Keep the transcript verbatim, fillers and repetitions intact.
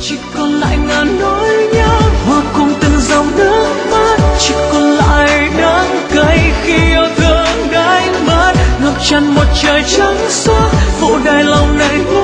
chỉ còn lại ngàn nỗi nhớ hòa cùng từng dòng nước mắt, chỉ còn lại đắng cay khi yêu thương đánh mất. Ngập tràn một trời trắng xóa, vụ đời lòng này